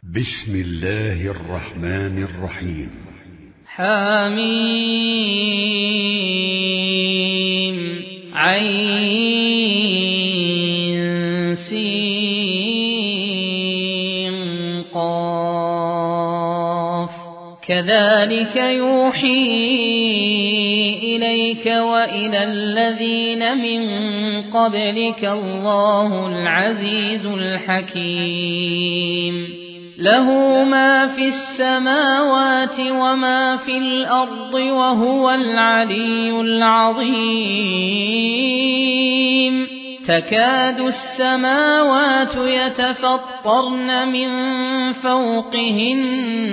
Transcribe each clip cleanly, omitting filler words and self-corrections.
بسم الله الرحمن الرحيم. حميم عين سين قاف كذلك يوحي إليك وإلى الذين من قبلك الله العزيز الحكيم له ما في السماوات وما في الأرض وهو العلي العظيم تكاد السماوات يتفطرن من فوقهن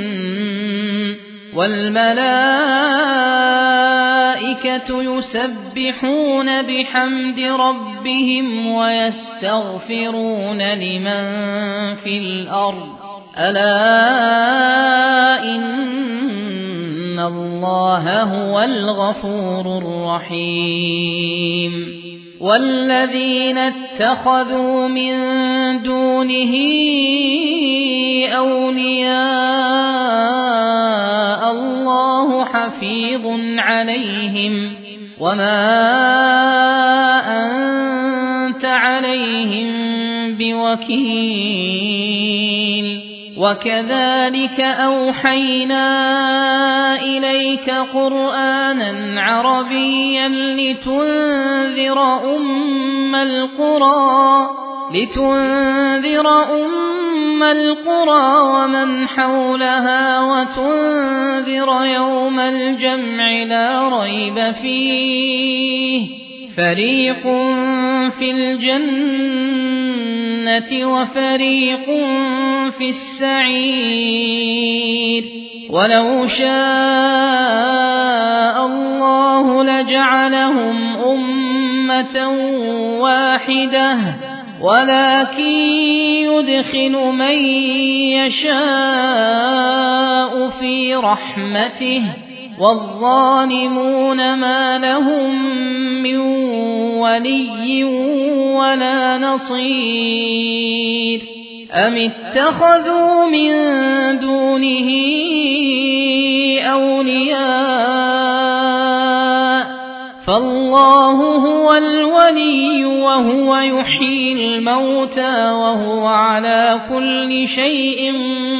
والملائكة يسبحون بحمد ربهم ويستغفرون لمن في الأرض ألا إن الله هو الغفور الرحيم والذين اتخذوا من دونه أولياء الله حفيظ عليهم وما أنت عليهم بوكيل وكذلك أوحينا إليك قرآنا عربيا لتنذر أم القرى ومن حولها وتنذر يوم الجمع لا ريب فيه فريق في الجنة وفريق في السعير ولو شاء الله لجعلهم أمة واحدة ولكن يدخل من يشاء في رحمته والظالمون ما لهم من ولي ولا نصير أم اتخذوا من دونه أولياء فالله هو الولي وهو يحيي الموتى وهو على كل شيء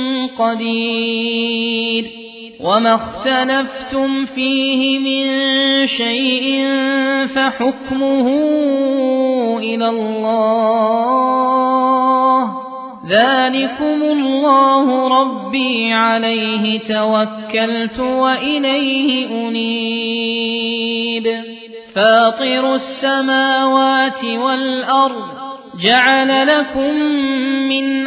قدير وما اختلفتم فيه من شيء فحكمه إلى الله ذلكم الله ربي عليه توكلت وإليه أنيب فاطر السماوات والأرض جعل لكم من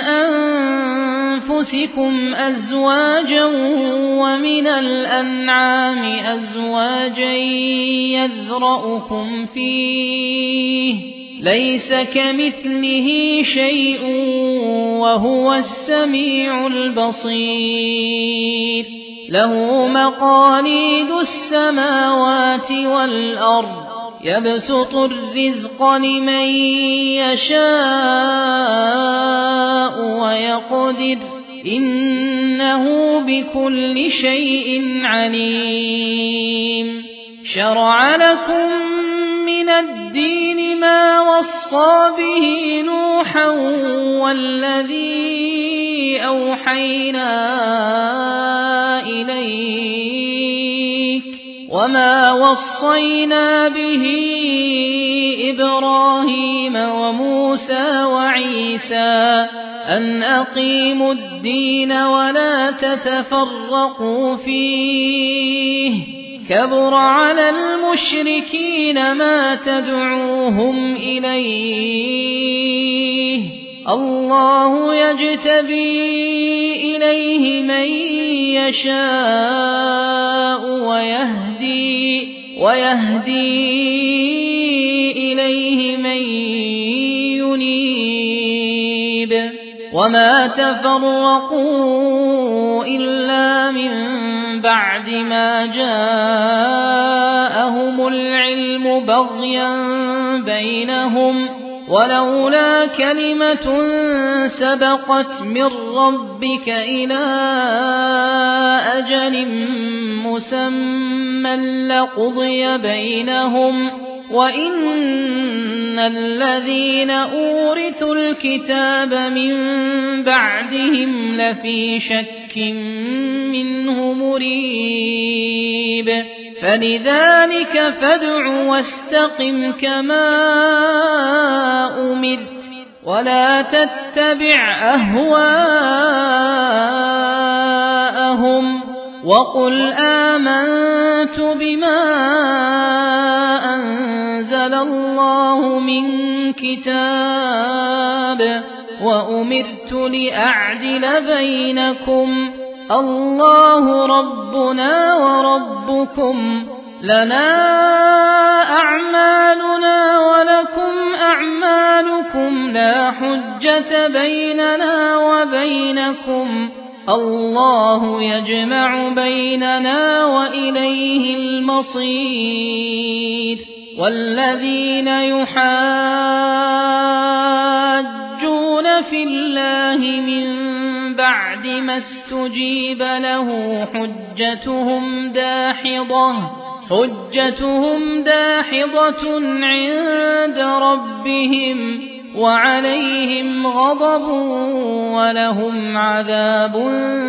أنفسكم أزواجا ومن الأنعام أزواجا يذرأكم فيه ليس كمثله شيء وهو السميع البصير له مقاليد السماوات والأرض يبسط الرزق لمن يشاء ويقدر إنه بكل شيء عليم شرع لكم من الدين ما وصى به نوحا والذي أوحينا إليك وما وصينا به إبراهيم وموسى وعيسى أن أقيموا الدين ولا تتفرقوا فيه كبر على المشركين ما تدعوهم إليه الله يجتبي إليه من يشاء ويهدي إليه من ينيب وما تفرقوا إلا من بعد ما جاءهم العلم بغيا بينهم ولولا كلمة سبقت من ربك إلى أجل مسمى لقضي بينهم وإن الذين أورثوا الكتاب من بعدهم لفي شك منه مريب فلذلك فادع واستقم كما أمرت ولا تتبع أهواءهم وقل آمنت بما أنزل الله من كتاب وأمرت لأعدل بينكم الله ربنا وربكم لنا أعمالنا ولكم أعمالكم لا حجة بيننا وبينكم الله يجمع بيننا وإليه المصير والذين يحاجون في الله من بعد ما استجيب له حجتهم داحضة عند ربهم وعليهم غضب ولهم عذاب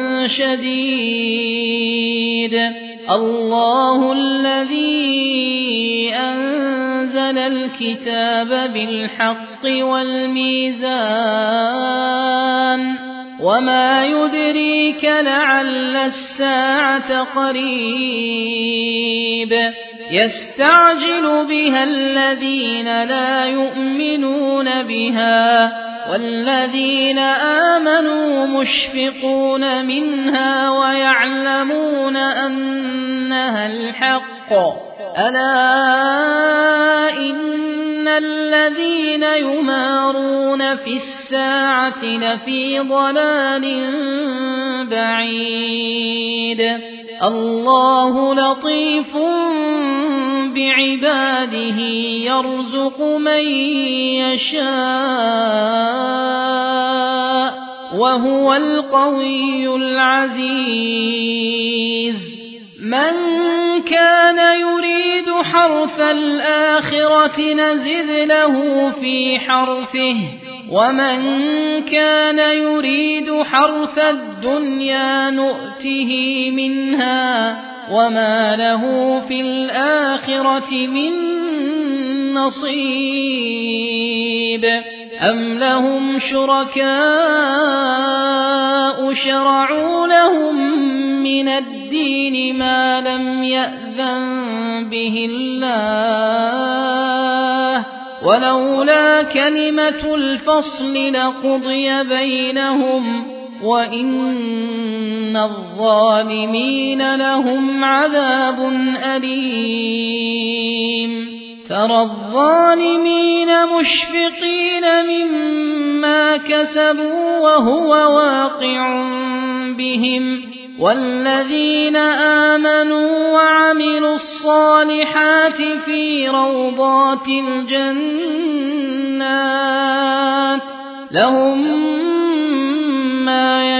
شديد الله الذي أنزل الكتاب بالحق والميزان وما يدريك لعل الساعة قريب يستعجل بها الذين لا يؤمنون بها والذين آمنوا مشفقون منها ويعلمون أنها الحق ألا إن الذين يمارون في الساعة لفي ضلال بعيد الله لطيف بعباده يرزق من يشاء وهو القوي العزيز من كان يريد حرث الآخرة نزد له في حرثه ومن كان يريد حرث الدنيا نؤته منها وما له في الآخرة من نصيب أم لهم شركاء شرعوا لهم من الدين ما لم يأذن به الله ولولا كلمة الفصل لقضي بينهم وإن الظالمين لهم عذاب أليم ترى الظالمين مشفقين مما كسبوا وهو واقع بهم والذين آمنوا وعملوا الصالحات في روضات الجنات لهم ما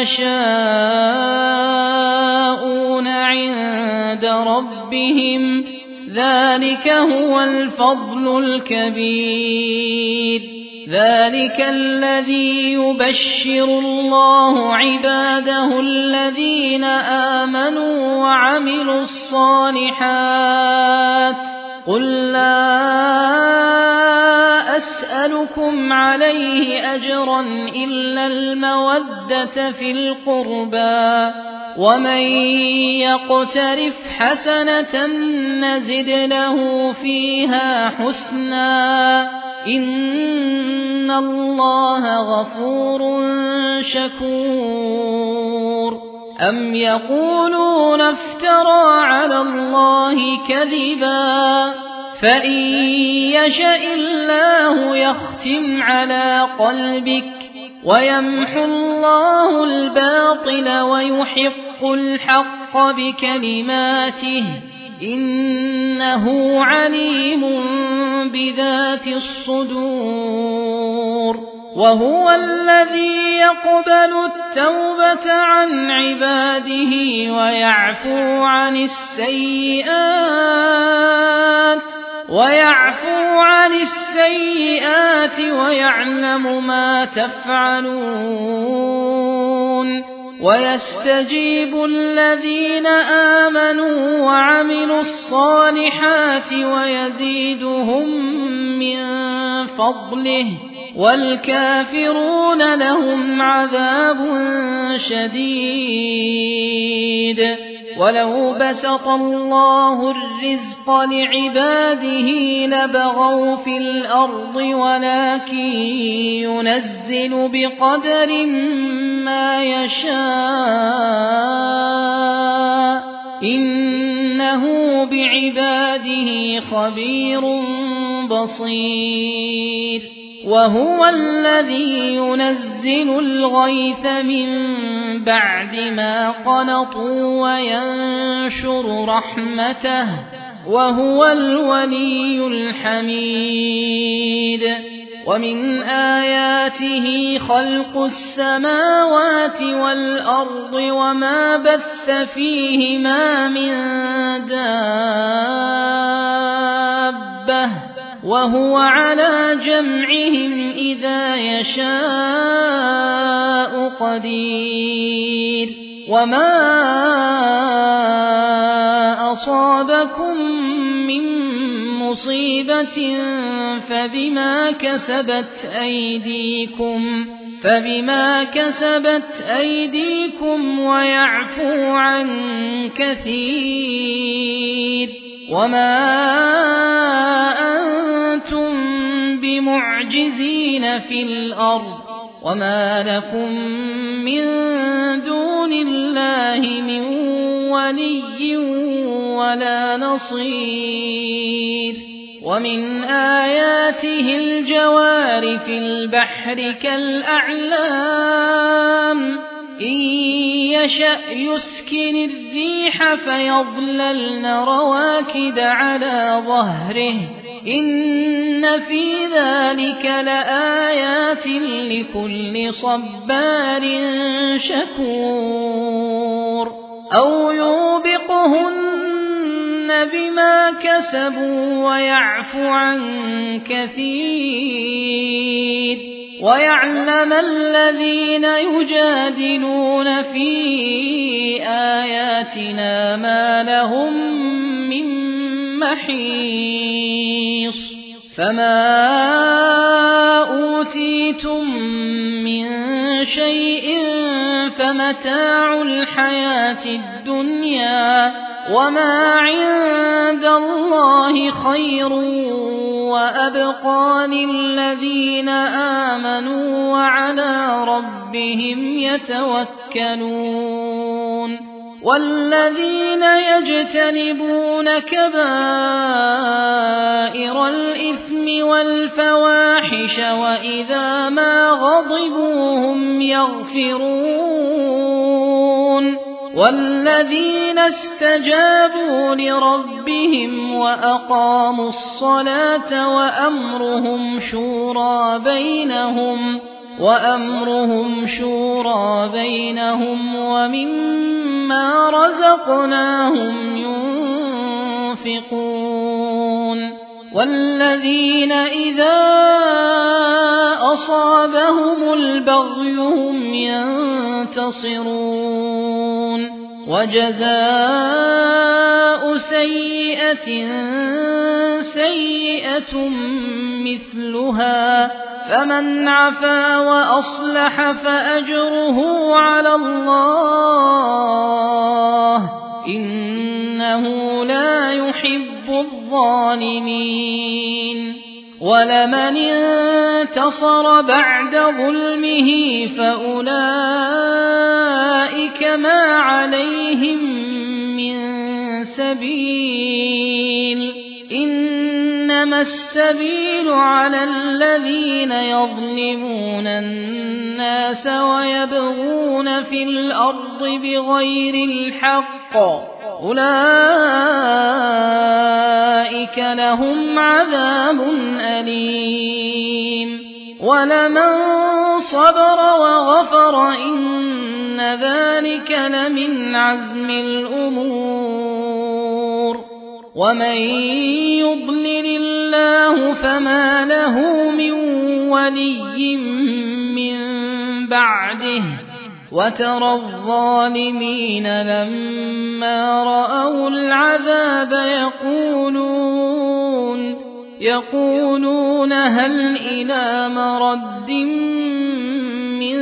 يشاءون عند ربهم ذلك هو الفضل الكبير ذلك الذي يبشر الله عباده الذين آمنوا وعملوا الصالحات قل لا أسألكم عليه أجرا إلا المودة في القربى ومن يقترف حسنة نزد له فيها حسنا إن الله غفور شكور أم يقولون افترى على الله كذبا فإن يشأ الله يختم على قلبك ويمحو الله الباطل ويحق الحق بكلماته إنه عليم بذات الصدور وهو الذي يقبل التوبة عن عباده ويعفو عن السيئات ويعلم ما تفعلون ويستجيب الذين آمنوا وعملوا الصالحات ويزيدهم من فضله والكافرون لهم عذاب شديد ولو بسط الله الرزق لعباده لبغوا في الأرض ولكن ينزل بقدر ما يشاء إنه بعباده خبير بصير وهو الذي ينزل الغيث من بعد ما قنطوا وينشر رحمته وهو الولي الحميد ومن آياته خلق السماوات والأرض وما بث فيهما من دابة وهو على جمعهم إذا يشاء قدير وما أصابكم من مصيبة فبما كسبت أيديكم ويعفو عن كثير وما أنتم بمعجزين في الأرض وما لكم من دون الله من ولي ولا نصير ومن آياته الجوار في البحر كالأعلام إن يشأ يسكن الريح فيظللن رواكد على ظهره إن في ذلك لآيات لكل صبار شكور أو يوبقهن بما كسبوا ويعفو عن كثير ويعلم الذين يجادلون في آياتنا ما لهم من محيص فما أوتيتم من شيء فمتاع الحياة الدنيا وما عند الله خير وأبقى للذين آمنوا وعلى ربهم يتوكلون والذين يجتنبون كبائر الإثم والفواحش وإذا ما غضبوا هم يغفرون والذين استجابوا لربهم وأقاموا الصلاة وأمرهم شورى بينهم ومما رزقناهم ينفقون والذين إذا أصابهم البغي هم ينتصرون وجزاء سيئة سيئة مثلها فمن عفا وأصلح فأجره على الله إنه لا يحب الظالمين ولمن انتصر بعد ظلمه فأولئك ما عليهم من سبيل إنما السبيل على الذين يظلمون الناس ويبغون في الأرض بغير الحق أولئك لهم عذاب أليم ولمن صبر وغفر إن ذلك لمن عزم الأمور ومن يضلل الله فما له من ولي من بعده وترى الظالمين لما رأوا العذاب يقولون هل إلى مرد من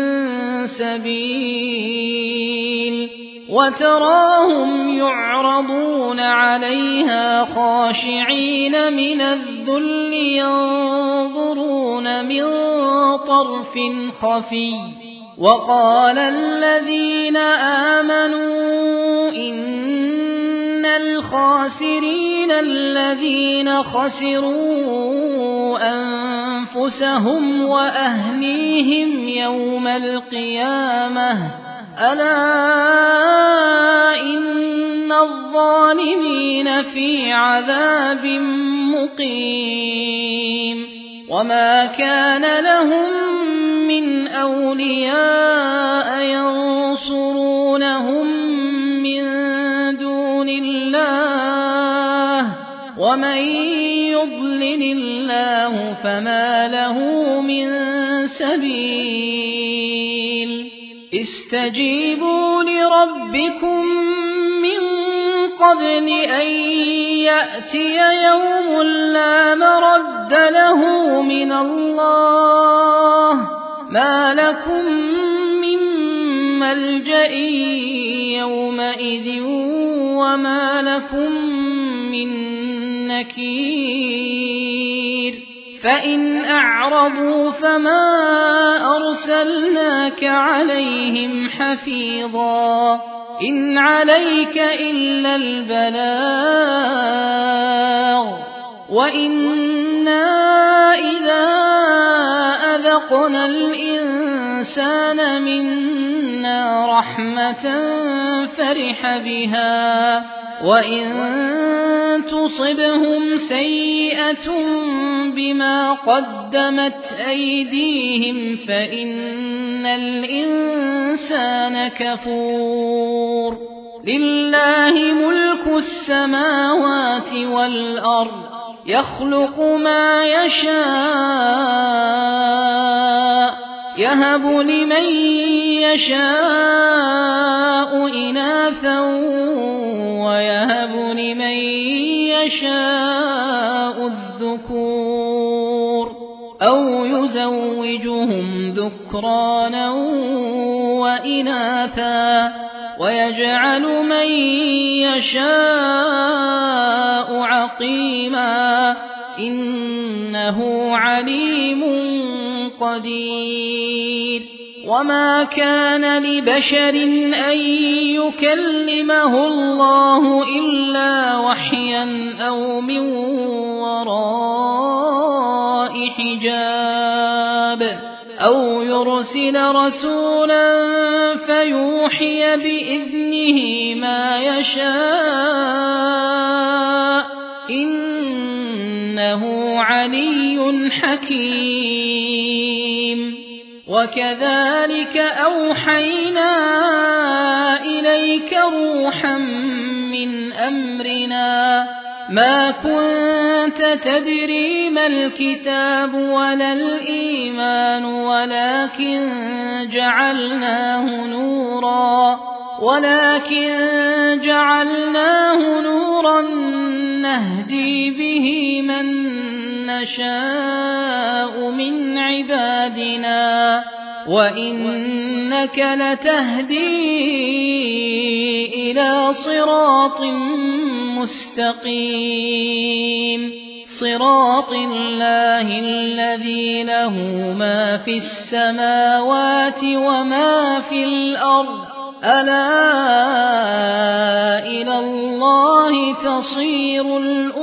سبيل وتراهم يعرضون عليها خاشعين من الذل ينظرون من طرف خفي وقال الذين آمنوا إن الخاسرين الذين خسروا أنفسهم وأهليهم يوم القيامة ألا إن الظالمين في عذاب مقيم وما كان لهم من أولياء ينصرونهم من دون الله ومن يضلل الله فما له من سبيل استجيبوا لربكم من قبل أن يأتي يوم لا مرد له من الله ما لكم من ملجأ يومئذ وما لكم من نكير فإن أعرضوا فما أرسلناك عليهم حفيظا إن عليك إلا البلاغ وإنا إذا أذقنا الإنسان منا رحمة فرح بها وإن تصبهم سيئة بما قدمت أيديهم فإن الإنسان كفور لله ملك السماوات والأرض يخلق ما يشاء يهب لمن يشاء إناثا ويهب لمن يشاء الذكور أو يزوجهم ذكرانا وإناثا ويجعل من يشاء عقيما إنه عليم قدير وما كان لبشر أن يكلمه الله إلا وحيا أو من وراء حجاب أو يرسل رسولا فيوحي بإذنه ما يشاء إنه علي حكيم وكذلك أوحينا إليك روحا من أمرنا ما كنت تدري ما الكتاب ولا الإيمان ولكن جعلناه نورا نهدي به من نشاء من عبادنا وإنك لتهدي إلى صراط مستقيم صراط الله الذي له ما في السماوات وما في الأرض ألا إلى الله تصير الأمور